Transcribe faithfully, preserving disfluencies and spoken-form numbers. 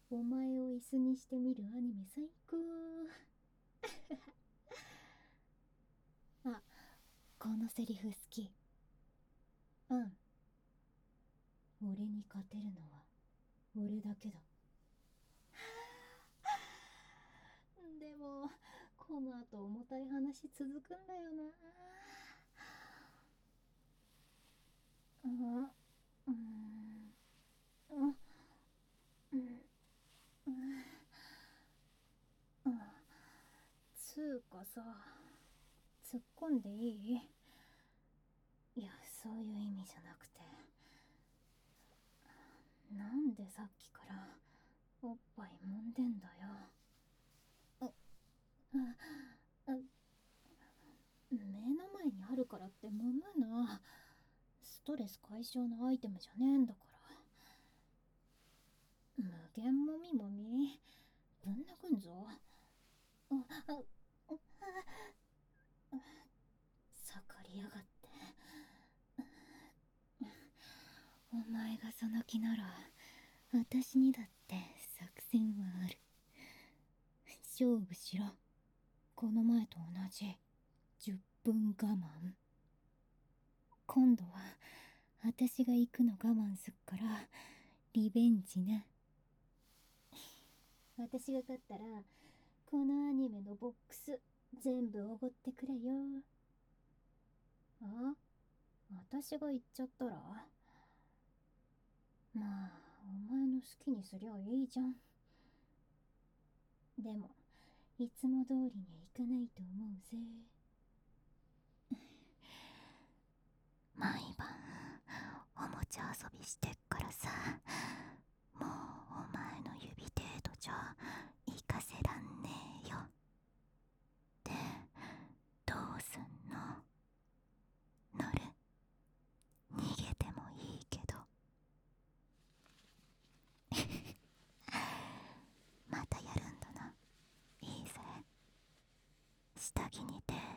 お前を椅子にして見るアニメ最高。あ、このセリフ好き。うん。俺に勝てるのは俺だけだ。でもこの後重たい話続くんだよな。うん、うん、うん、うん、うん、うん。つうかさ、突っ込んでいい？いや、そういう意味じゃなくて、なんでさっきからおっぱい揉んでんだよ。あ、あ、あ、目の前にあるからって揉むな。ストレス解消のアイテムじゃねえんだから。無限もみもみぶん殴んぞ。あ、あ、あ、盛りやがって。お前がその気なら私にだって作戦はある。勝負しろ。この前と同じじゅっぷん我慢。今度は私が行くの我慢すっからリベンジな。私が勝ったらこのアニメのボックス全部おごってくれよ。あ、私が言っちゃったら、まあお前の好きにすりゃいいじゃん。でもいつも通りにはいかないと思うぜ。毎晩おもちゃ遊びしてっからさ、もうお前の指程度じゃ行かせらんねえよ。で、どうすんの？乗る？逃げてもいいけど。またやるんだな。いいぜ。下着に手